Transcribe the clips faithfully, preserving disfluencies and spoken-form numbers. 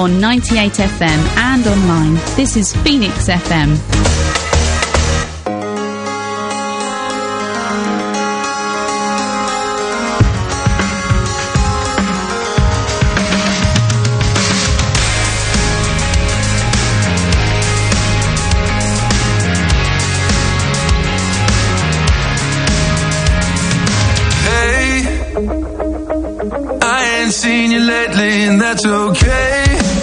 on ninety-eight F M and online. This is Phoenix F M. Seen you lately, and that's okay.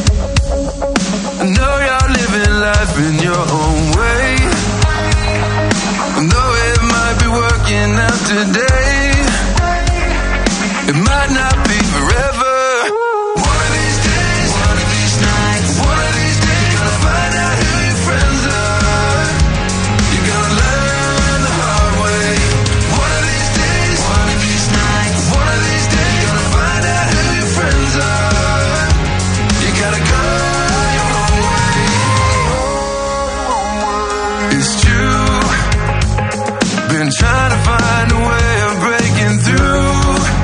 I know you're living life in your own way. I know it might be working out today. It might not be forever. One of these days, one of these nights, one of these days, gonna find out who your friends are. You're gonna learn the hard way. One of these days, one of these nights, one of these days, gonna find out who your friends are. You gotta go your own way. It's true. Been trying to find a way of breaking through.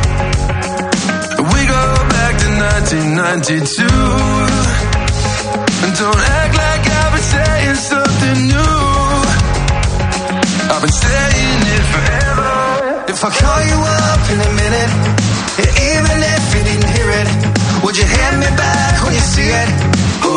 We go back to nineteen ninety-two. And don't act like I've been saying something new. I've been saying it forever. If I call you up in a minute, even if you didn't hear it, would you hand me back when you see it? Ooh.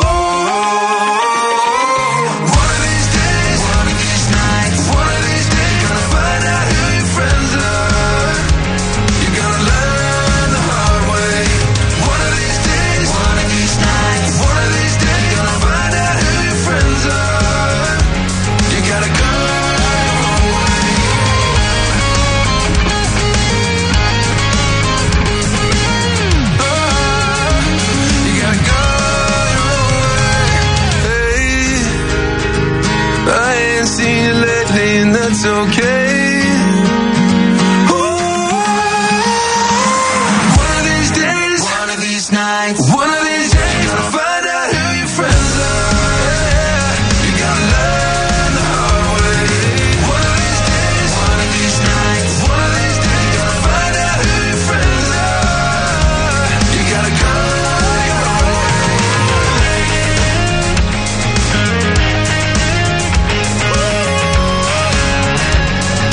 One of these days, one of these nights, one of these days, gonna find out who your friends are. You're gonna learn the hard way. One of these days, one of these nights, one of these days, gonna find out who your friends are. You gotta go your own way. Oh, you gotta go your own way. Hey, I ain't seen you lately, and that's okay. One of these days, one of these nights, one of these days, gonna find out who your friends are. You gotta learn the hard way. One of these days, one of these nights, one of these days, gonna find out who your friends are. You gotta go your own way.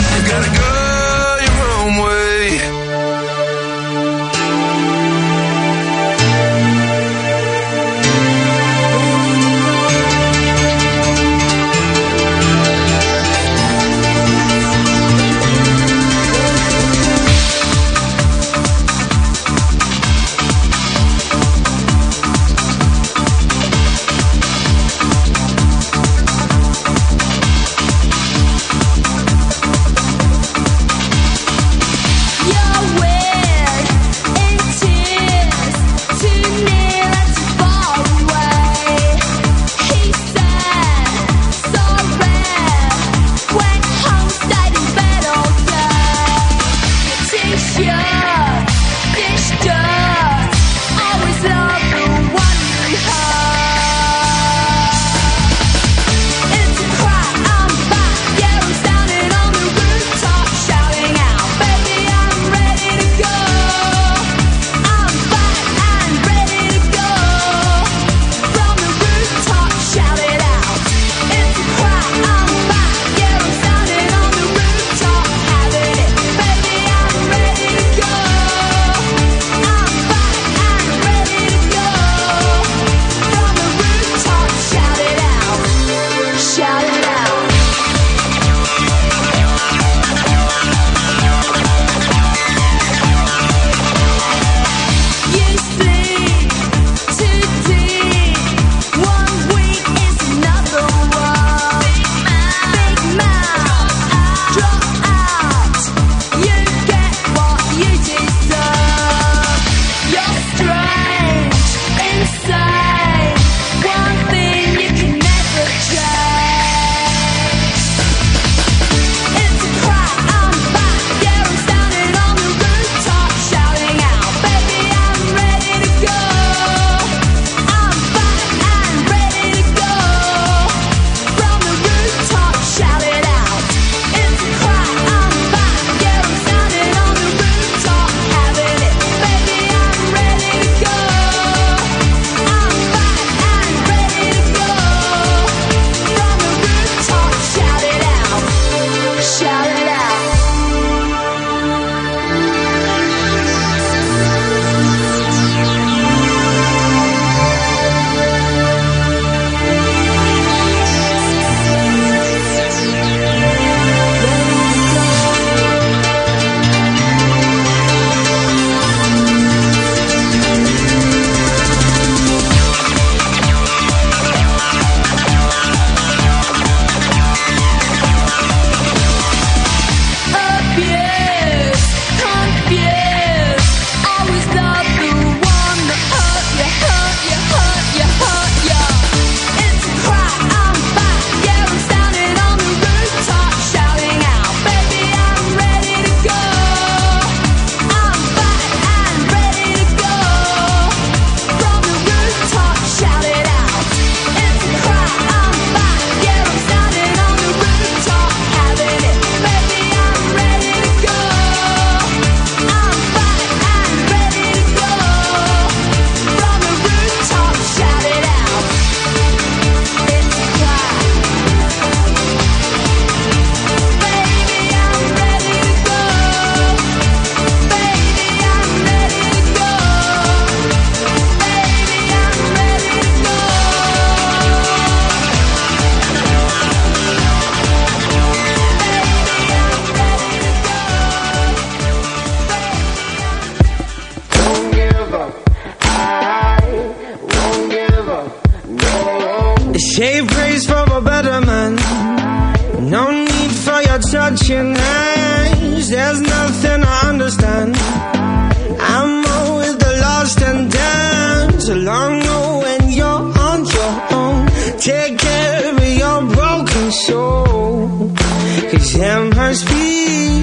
shaking hands. There's nothing I understand. I'm more with the lost and damned. So long ago when you're on your own, take care of your broken soul. Cause there must be,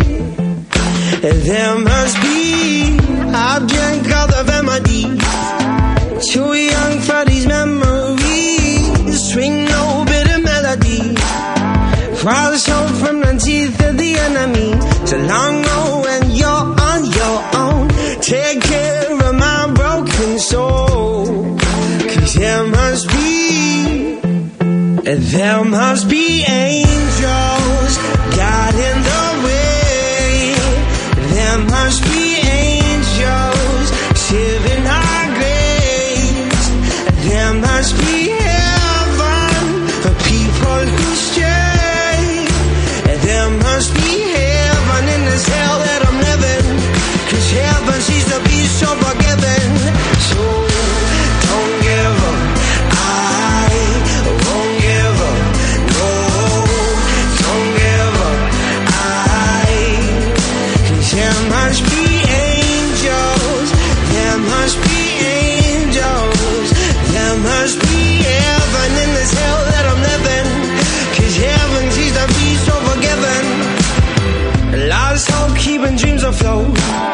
there must be, I've drank all the remedies. Too young for these memories. Swing no bitter melody. False hope from the teeth of the enemy. So long ago when you're on your own, take care of my broken soul. Cause there must be, there must be angels guiding the way. There must be angels saving our graves. There must be heaven for people who stray. There must be heaven in this hell that I'm living. Cause heaven seems to be so forgiving. So don't give up, I won't give up. No, don't give up, I. Cause there must be angels. There must be angels. There must be heaven in this hell that I'm living. Cause heaven seems to be so forgiving. Lost hope, keeping dreams afloat.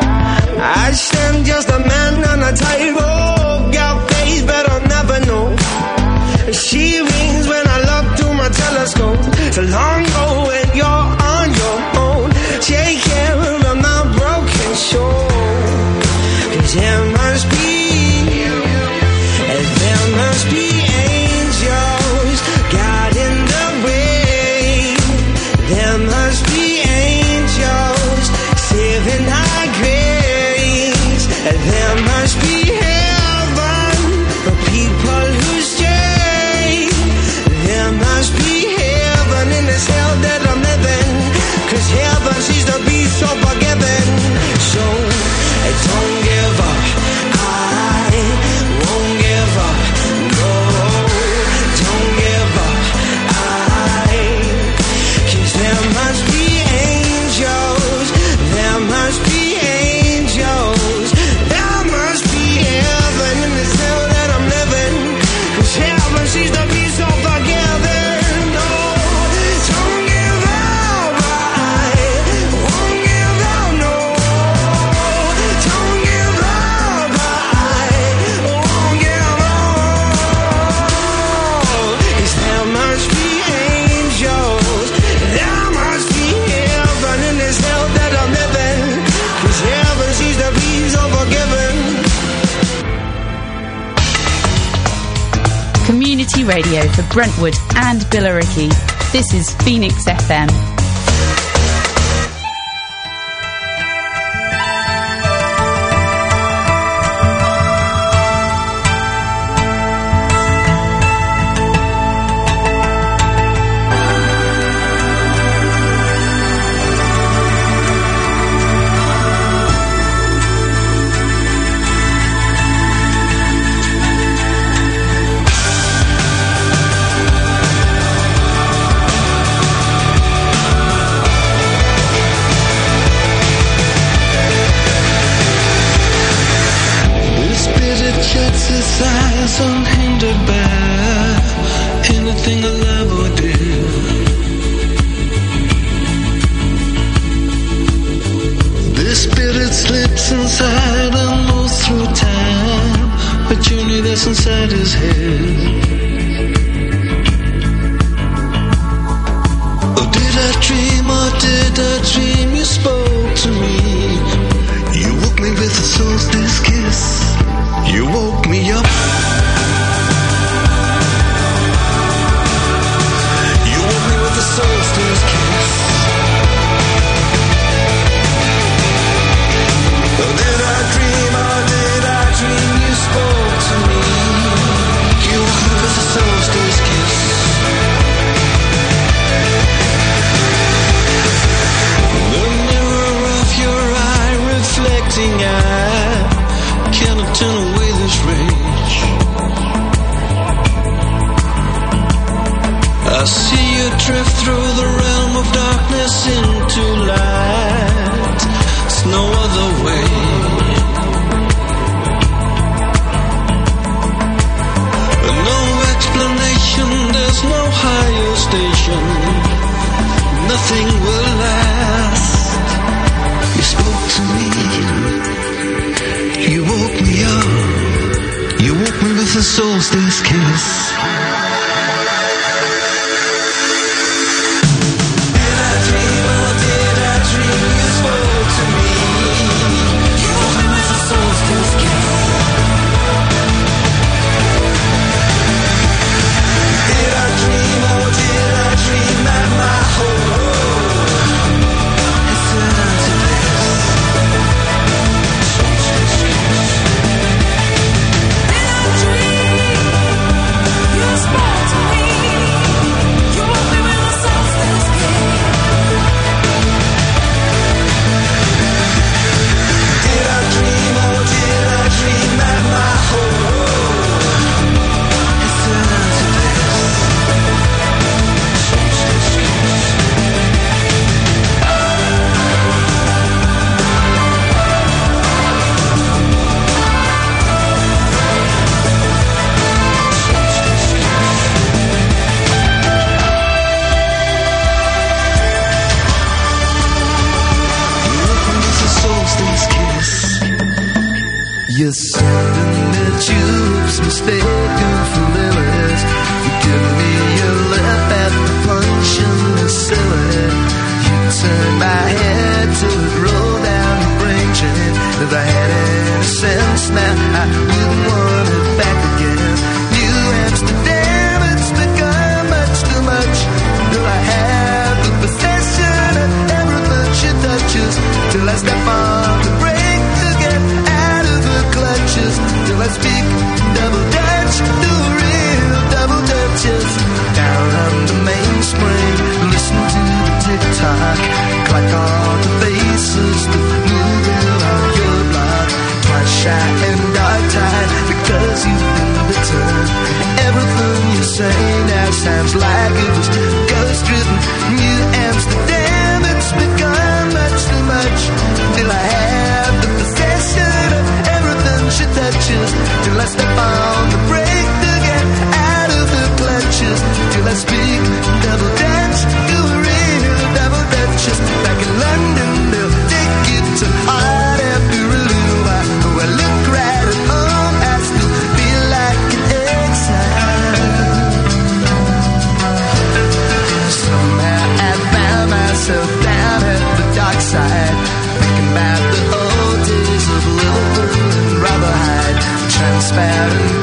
I stand just a man on a tightrope. Got faith, but I'll never know. She rings when I look through my telescope. So long ago when you're on your own, take care of my broken soul. Cause there must be, there must be angels guiding the way. There must be angels saving our grace. There must be heaven for people who stray. There must be heaven in this hell that I'm living. Cause heaven seems to be so forgiving. So don't give up, I won't give up. No, don't give up, I. Cause there must be angels. There must be angels. There must be heaven in this hell that I'm living. Cause heaven seems to be so forgiving. No, don't give up, I won't give up. No, don't give up, I won't give up. Cause there must be angels. There must be heaven in this hell that I'm living. Cause heaven seems to be so forgiving. Community radio for Brentwood and Billericay. This is Phoenix F M. Unhindered by anything I love or do. This spirit slips inside and moves through time, a journey that's inside his head. Oh, did I dream or did I dream you spoke to me? You woke me with a solstice kiss. You woke me up. You woke me with a solstice kiss. Oh, did I dream or did I dream you spoke to me? You woke me with a solstice kiss. The mirror of your eye reflecting eye cannot turn away this rage. I see you drift through the realm of darkness into to light. There's no other way. No explanation, there's no higher station. Nothing will last. You spoke to me. You woke me up. You woke me with a solstice kiss. Did I dream or did I dream? You spoke to me. You woke me with a solstice kiss. Did I dream or did I dream that my whole world has turned to bliss? Solstice kiss. Did I dream? You spoke to me. You woke me with a solstice kiss. Did I dream or did I dream that my whole world has turned to bliss? Solstice kiss. You're sending me tubes mistaken for lilies. You give me your lip at the punching the silly. You turn my head to it, roll down the brain chain. If I had any sense now, I wouldn't want it back again. New Amsterdam, it's become much too much. Till I have the possession of everything she touches. Till I step on the brake to get out of her clutches. Till I speak double Dutch, do real double Dutches. Down on the mainspring, listen to the tick-tock. Clock on the faces that move on your block. Twice shy and dog-tied because you've been bitten. Everything you say now sounds like it was ghost-written. New Amsterdam, it's become much too much. Till I have the possession of everything she touches. Till I step on the brake to get out of her clutches. Till I speak double Dutch, do a real double Dutches. Back in London, they'll take you to hard after a little while. Oh, I look right at home, I still feel like an exile. Somehow I found myself down at the dark side, thinking about the old days of Liverpool and Rotherhide. Transparent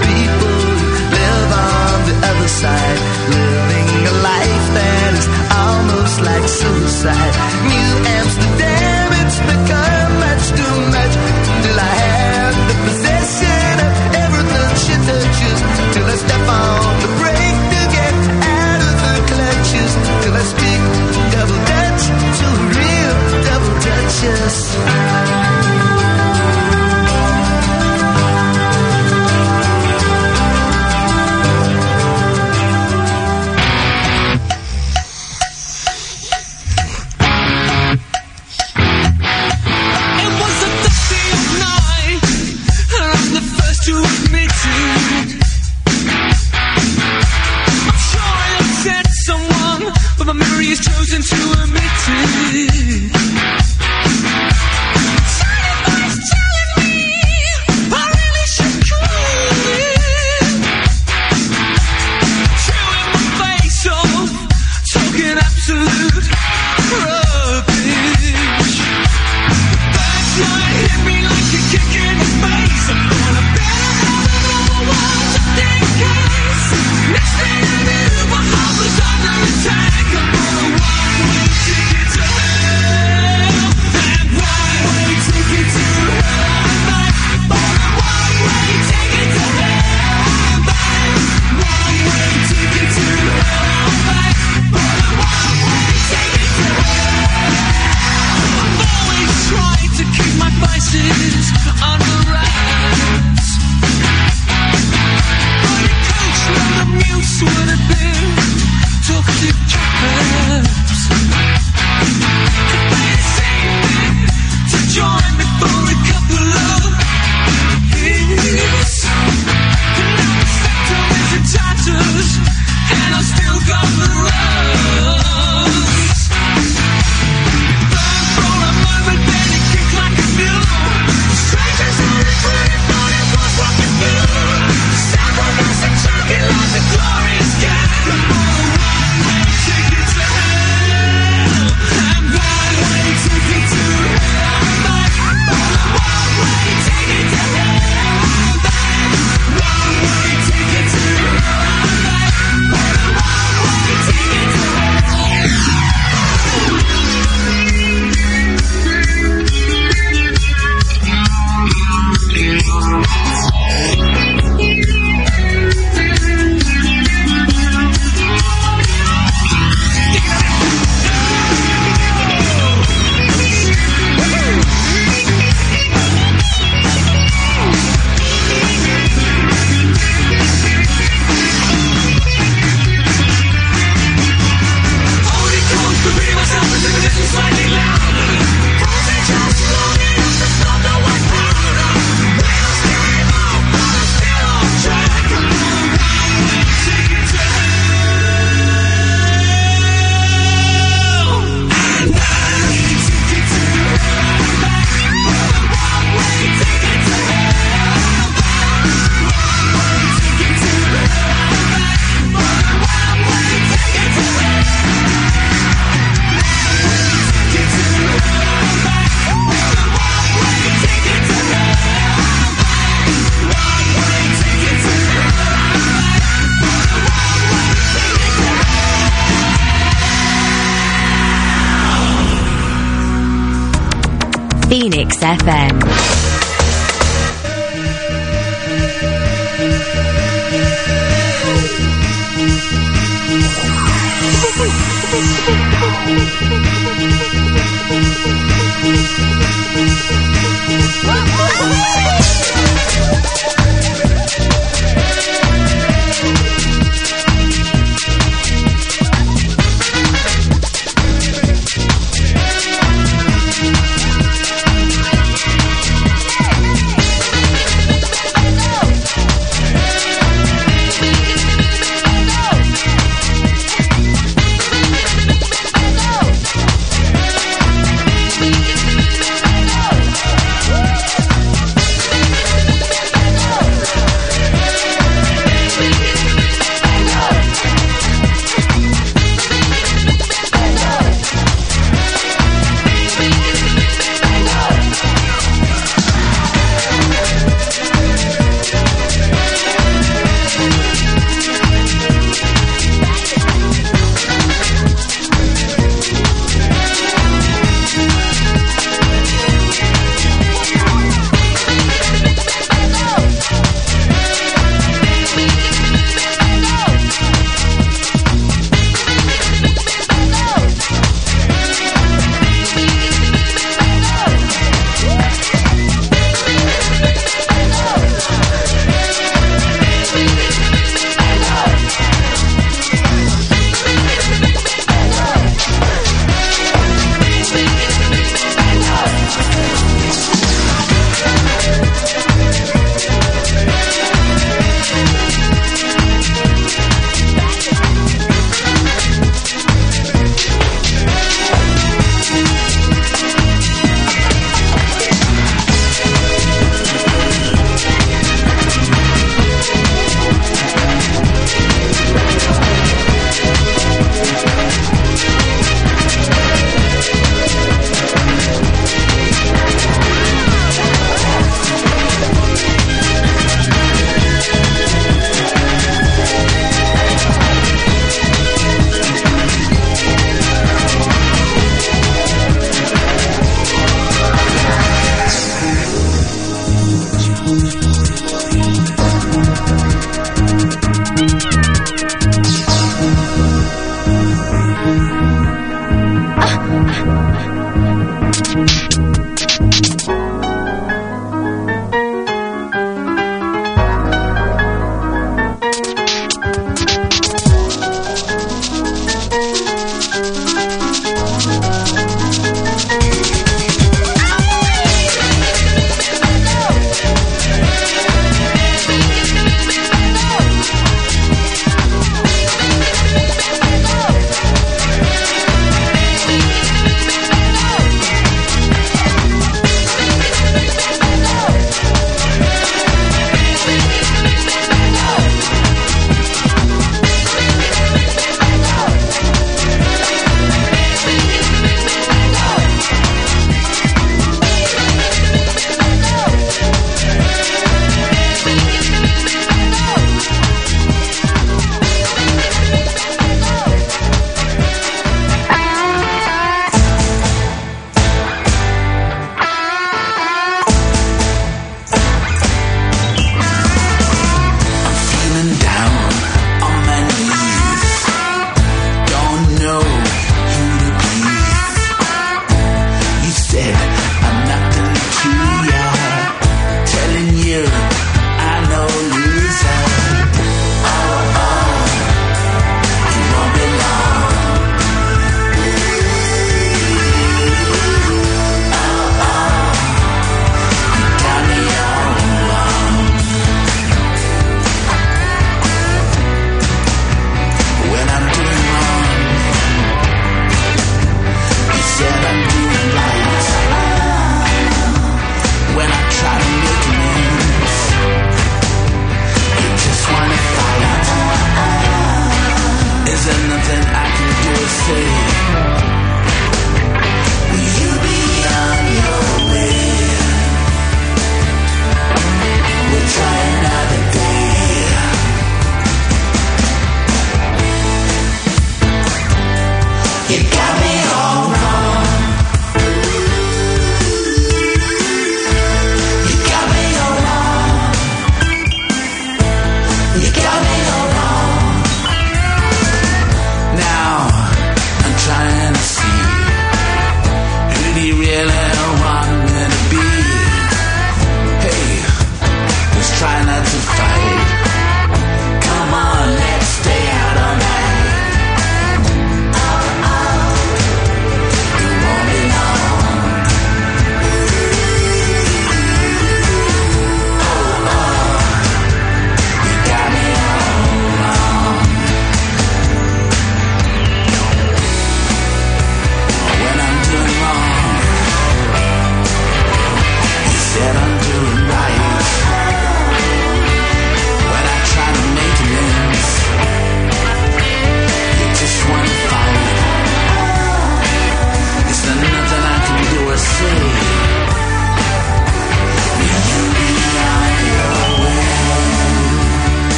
Mix F M.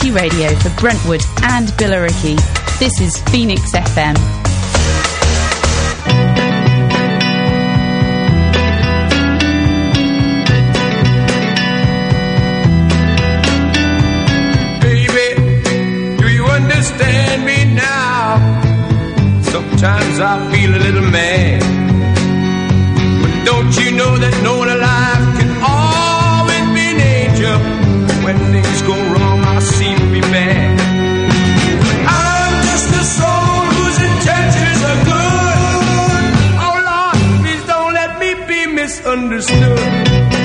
free radio for Brentwood and Billericay. This is Phoenix F M. Understand me now. Sometimes I feel a little mad, but don't you know that no one alive can always be an angel? When things go wrong, I seem to be bad. I'm just a soul whose intentions are good. Oh Lord, please don't let me be misunderstood.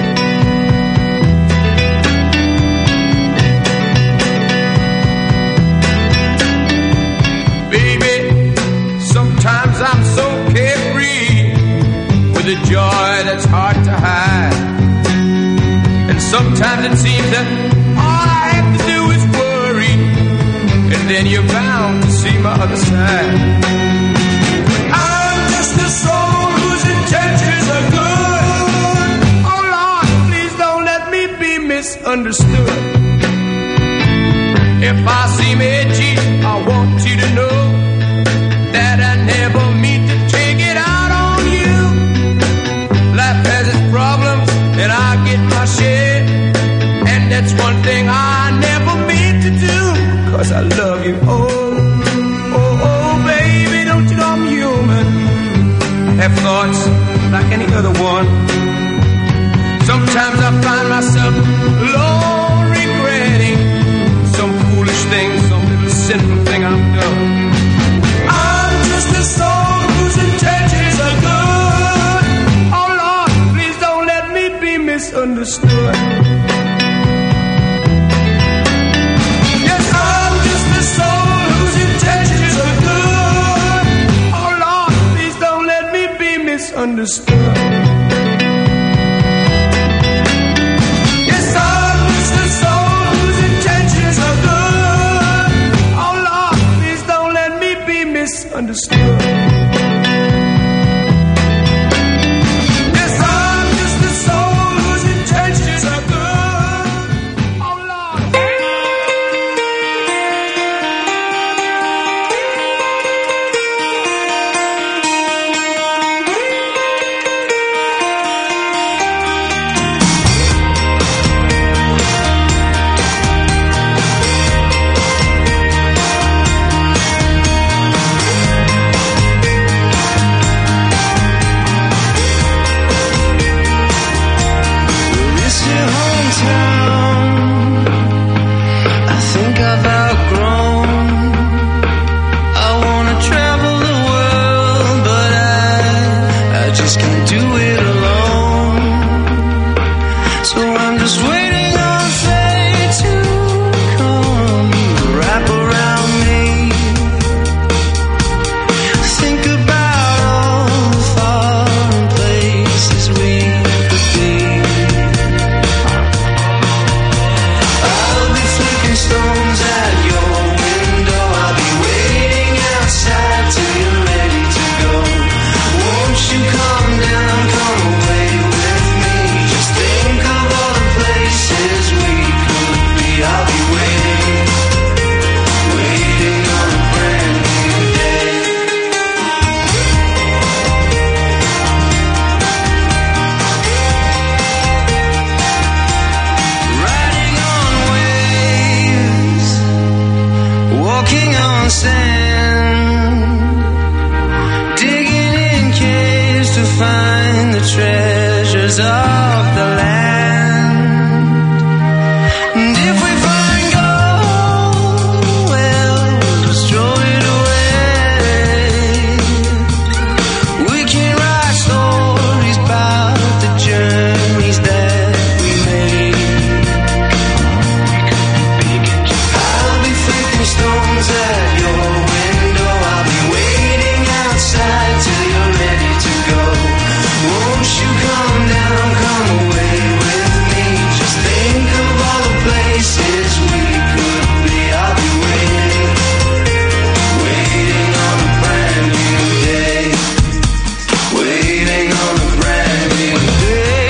Sometimes I'm so carefree with a joy that's hard to hide. And sometimes it seems that all I have to do is worry, and then you're bound to see my other side. I'm just a soul whose intentions are good. Oh Lord, please don't let me be misunderstood. If I seem edgy, I want you to know that I never mean to take it out on you. Life has its problems, and I get my share. And that's one thing I never meant to do, 'cause I love you. Oh, oh, oh, baby, don't you know I'm human? Have thoughts like any other one. Sometimes I find myself alone regretting some foolish thing, some little sinful thing I've done. Just a soul whose intentions are good. Oh Lord, please don't let me be misunderstood. Yes, I'm just a soul whose intentions are good. Oh Lord, please don't let me be misunderstood. Yes, I'm just a soul whose intentions are good. Oh Lord, please don't let me be misunderstood. Yes, I'm just a soul whose intentions are good. Oh Lord.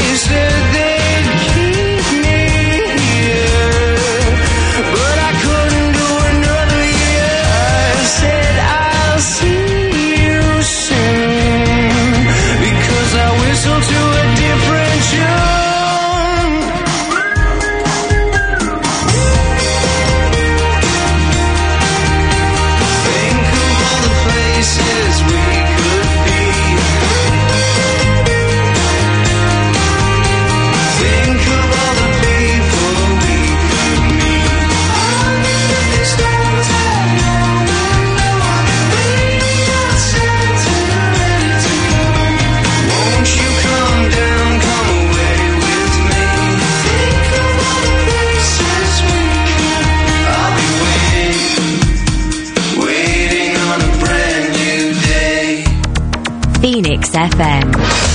But I couldn't F M.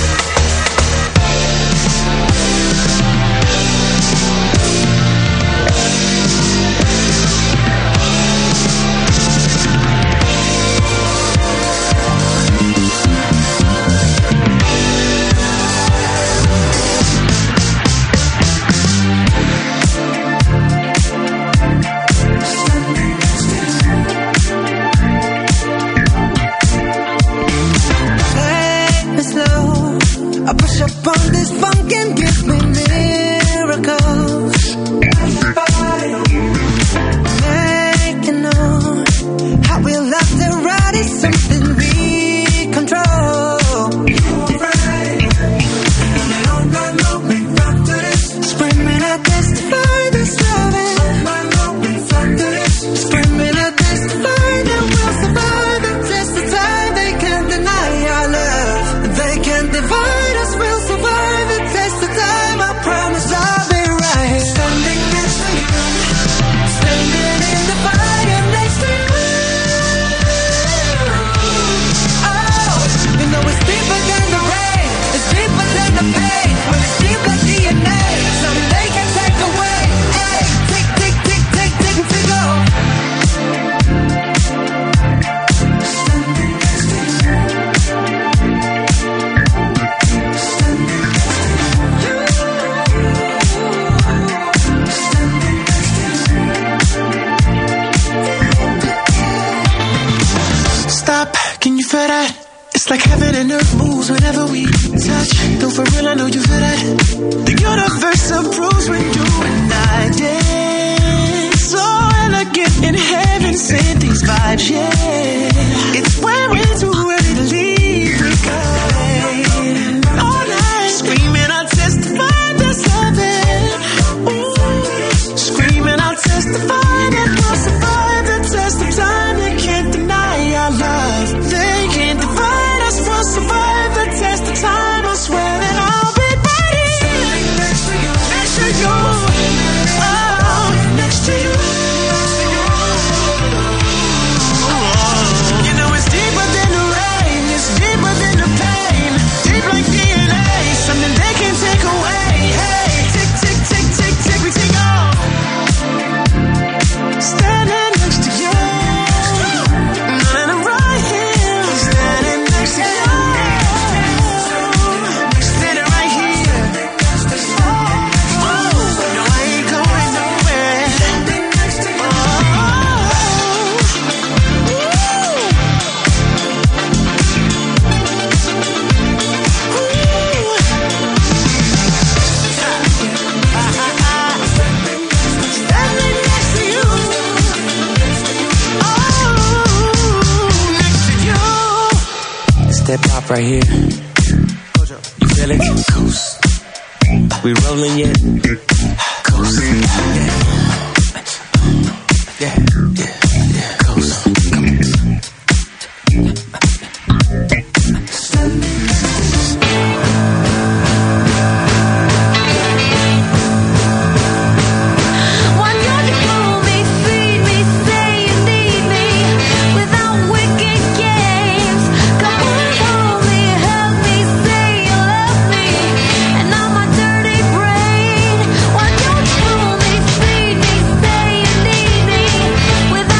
Right here, you feel it? Coast. We rolling yet? Coast. Yeah, yeah, yeah, yeah. Coast. Come on. Without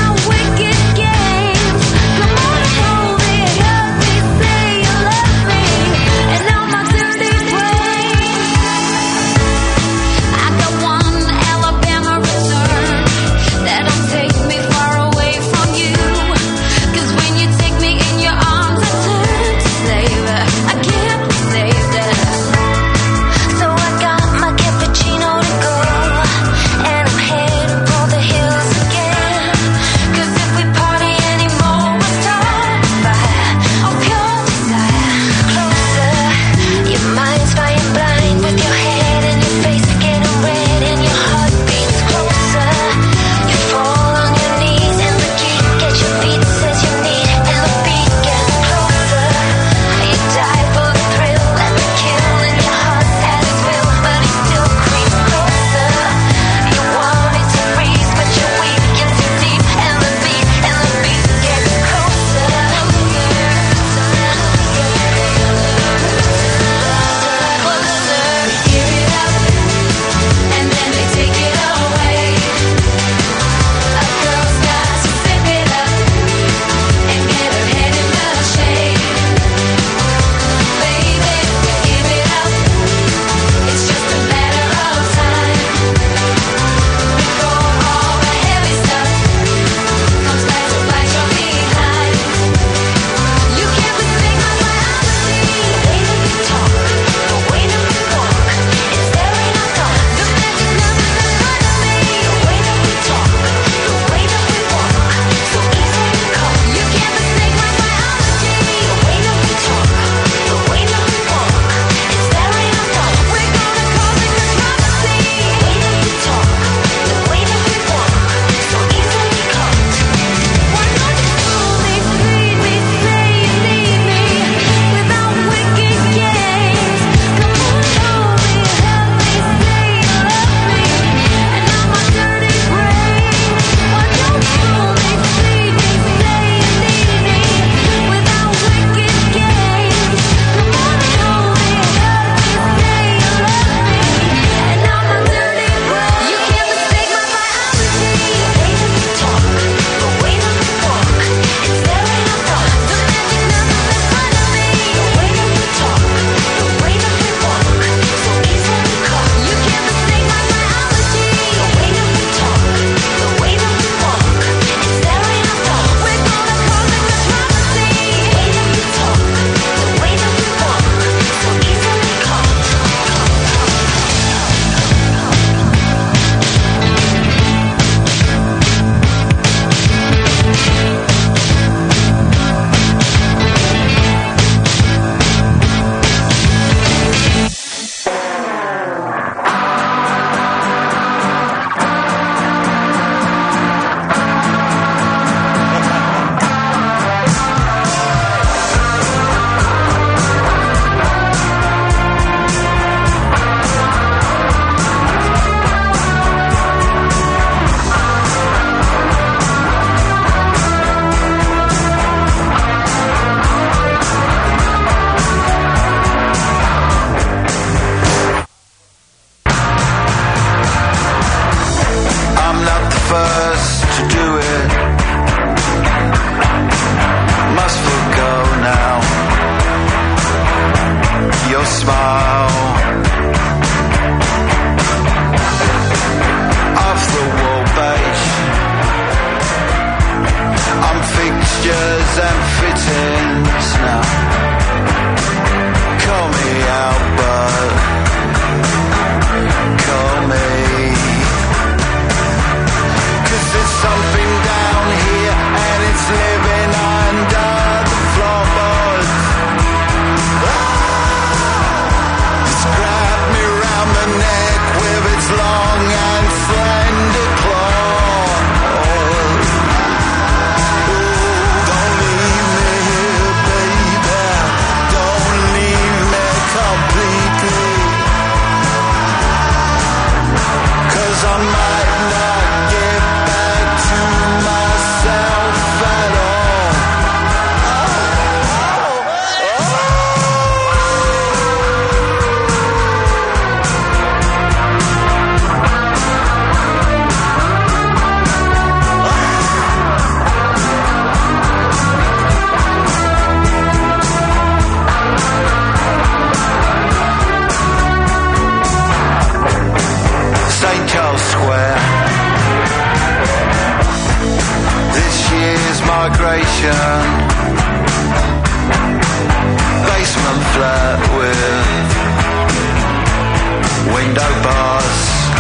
window bars.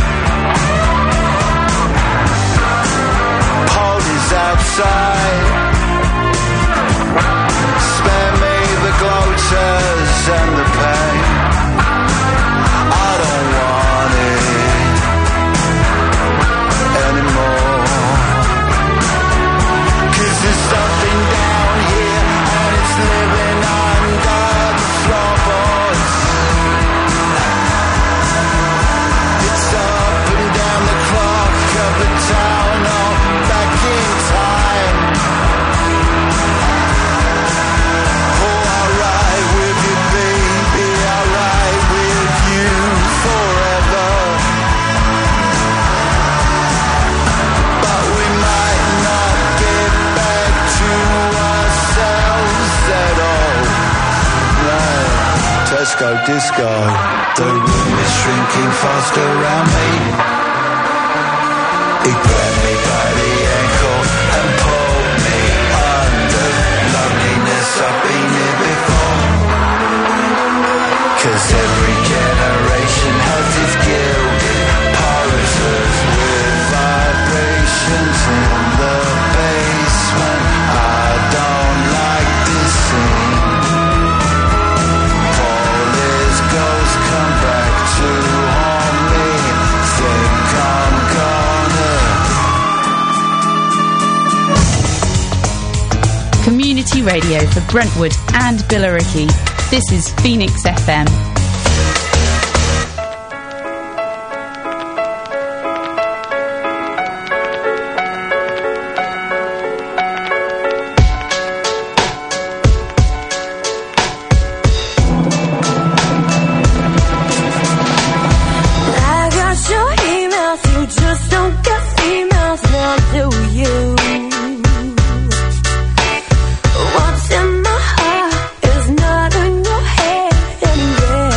Pole is outside. Spare me the gloaters and the pain. I don't want it anymore. 'Cause there's something down here and it's living under the floorboards. It's up and down the clock of the town, all back in time. Oh, alright with you, baby, alright with you forever. But we might not get back to ourselves at all. No, Tesco disco. The room is shrinking fast around me. He grabbed me by the ankle and pulled me under. Loneliness, I've been here before. 'Cause every generation has its gilded pulses with vibrations in the basement. I don't like this scene. All his ghosts come back to haunt me. Think I'm gonna. Community radio for Brentwood and Billericay. This is Phoenix F M. I got your emails, you just don't get females now, do you? What's in my heart is not in your head anyway.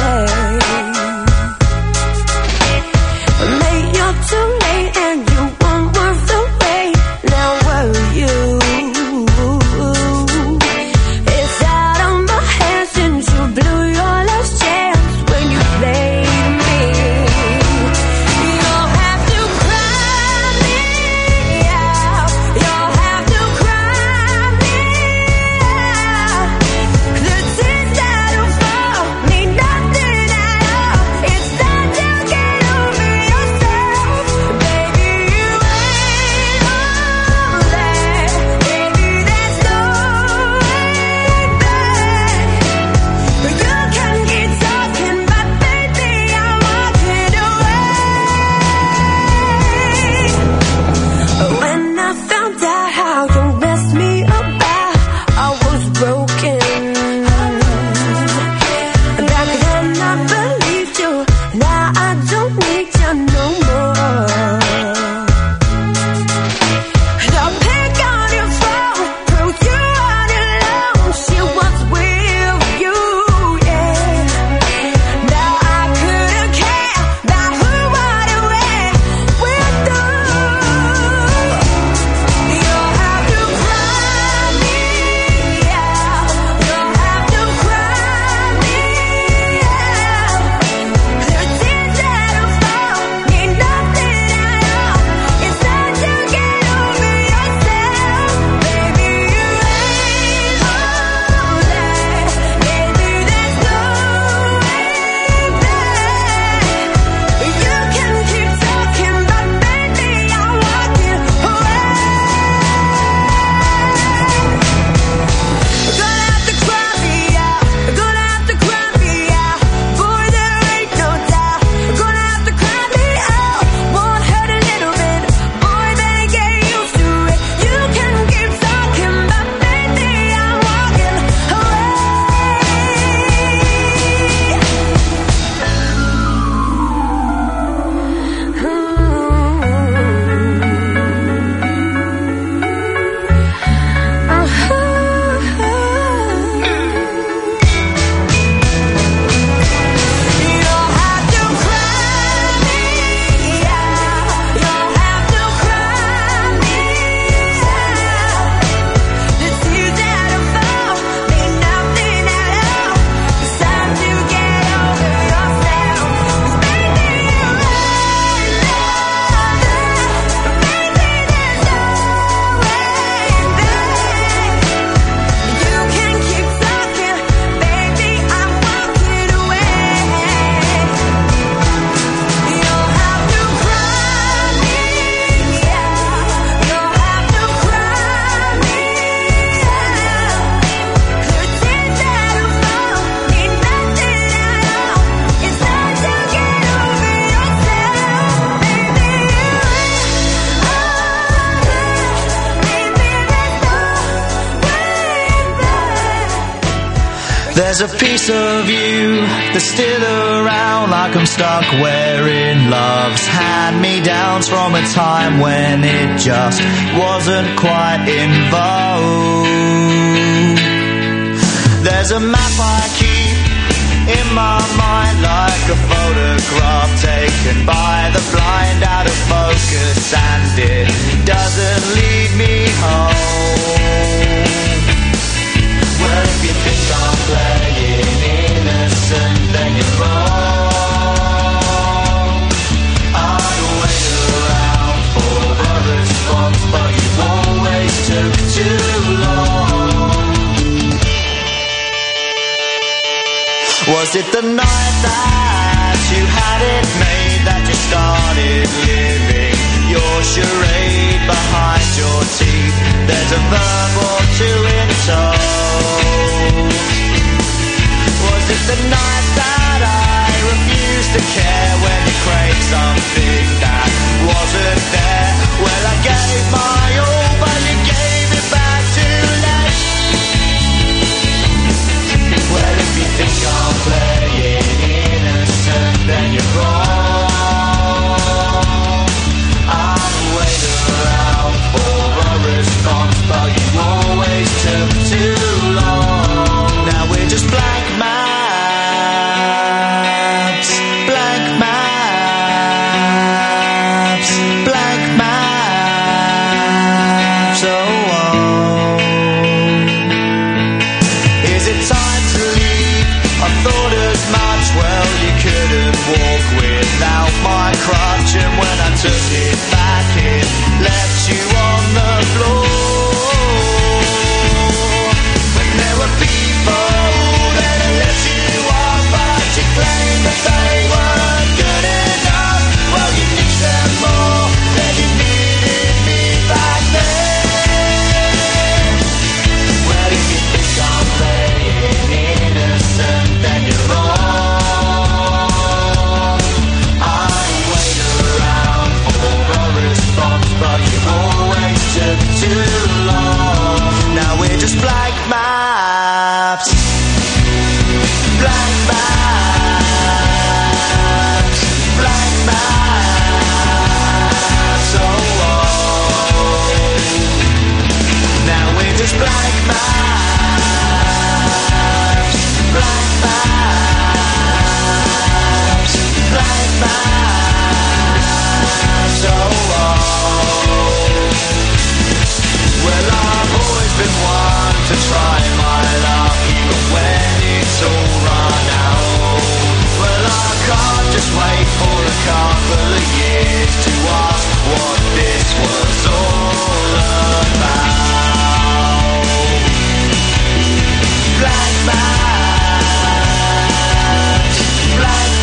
There's a piece of you that's still around, like I'm stuck wearing love's hand-me-downs from a time when it just wasn't quite in vogue. There's a map I keep in my mind, like a photograph taken by the blind, out of focus, and it doesn't lead me home. Well, if you think I'm playing innocent, then you're wrong. I'd wait around for a response, but you always took too long. Was it the night that you had it made that you started living your charade behind your teeth? There's a verb or two in tow. Was it the night that I refused to care when you craved something that wasn't there? Well, I gave my all, but you gave it back too late. Well, if you think I'm playing innocent, then you're wrong. I'll wait around for a response, but you always took too long. Now we're just blank maps, blank maps, blank maps. Oh, oh. Is it time to leave? I thought as much. Well, you couldn't walk without my crutch, and when I took it back, it left you on the floor. When there were people that let you off, but you claimed that they weren't good enough. Well, you need them more than you needed me back then. Well, if you think I'm playing innocent, then you're wrong. I'll wait around for a response, but you always took too long. Now we're just blank maps, blank maps, blank maps. Oh, oh. Now we're just blank maps, blank maps, blank maps. Oh, oh. Well, I've always been one to try my luck, even when it's all run out. Well, I can't just wait for a couple of years to ask what this was all about. Blank maps, blank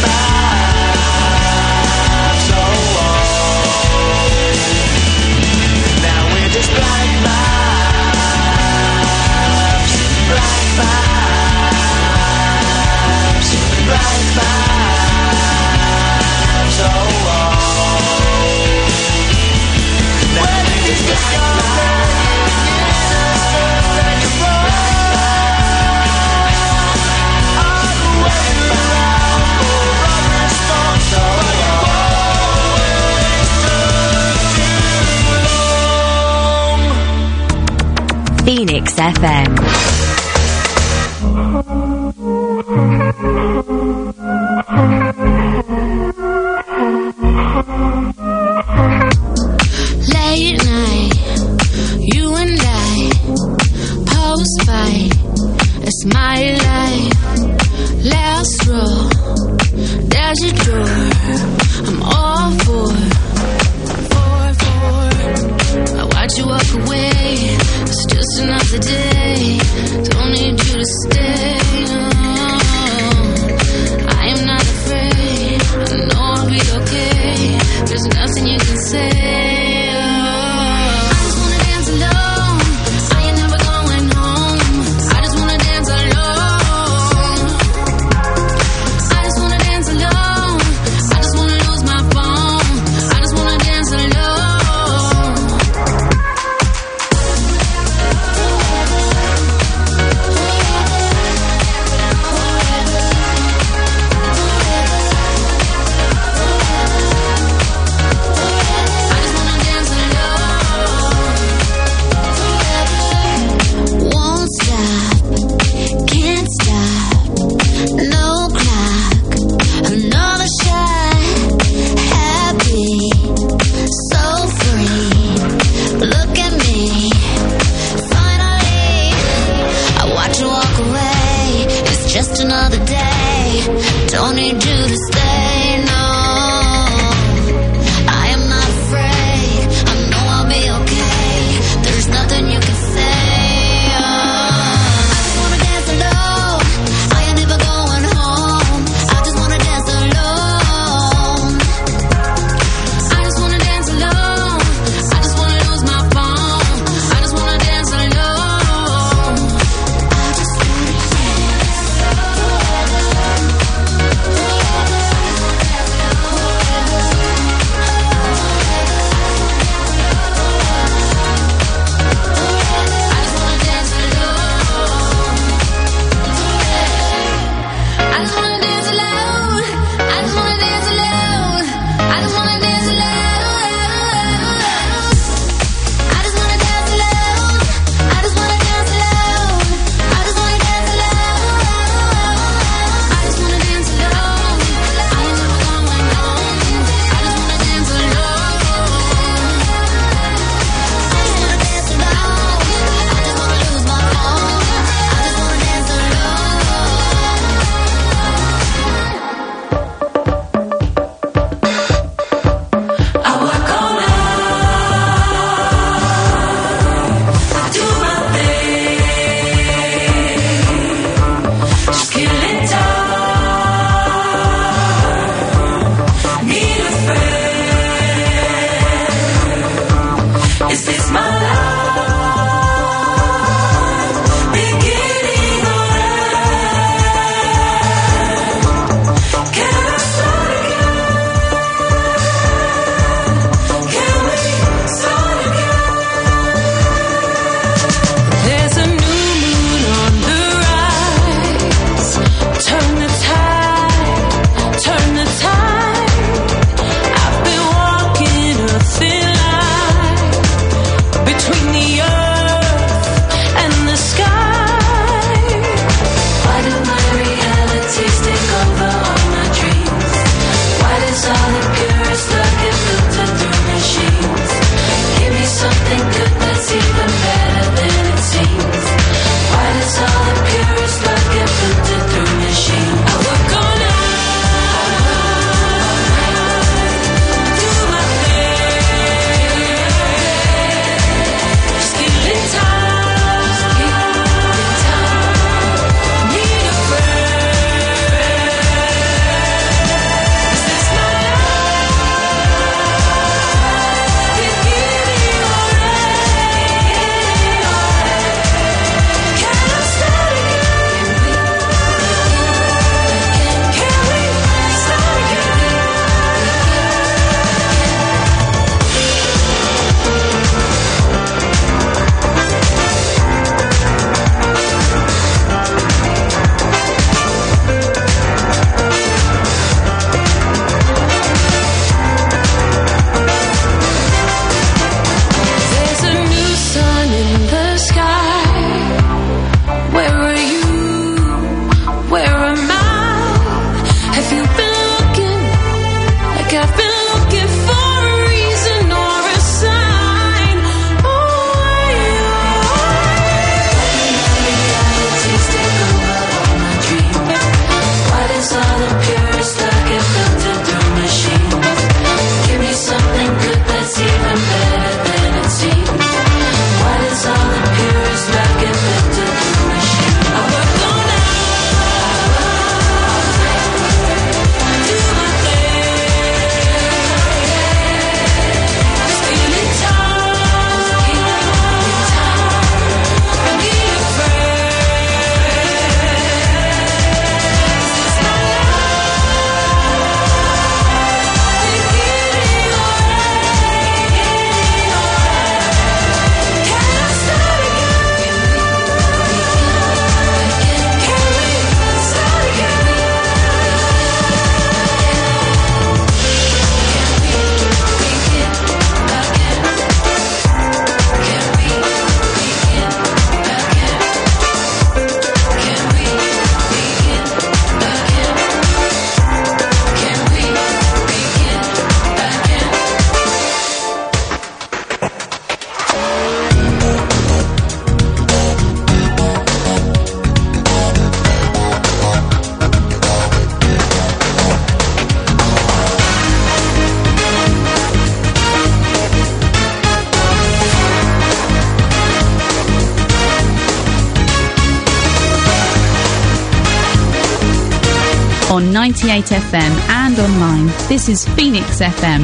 maps. Oh, oh. Now we're just blank maps, blank maps, blank maps. Oh, oh. Now we're just blank maps, and you're wrong. I'll wait around for a response, but you always took too long. Phoenix F M. Late night, you and I, post-fight, it's my life. Last row, there's your door, I'm all for, for, for. I watch you walk away, it's just another day. like I've been looking for a reason or a sign. Oh, reality's taken over all my dreams. What is all the purest love get filtered through machines? Give me something good that's even better than it seems. What is all the purest love get filtered through machines? I work all night, do my thing, stealing time, I need a friend. This is my On ninety-eight F M and online, this is Phoenix F M.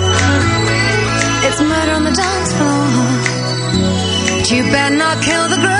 It's murder on the dance floor. You better not kill the ground.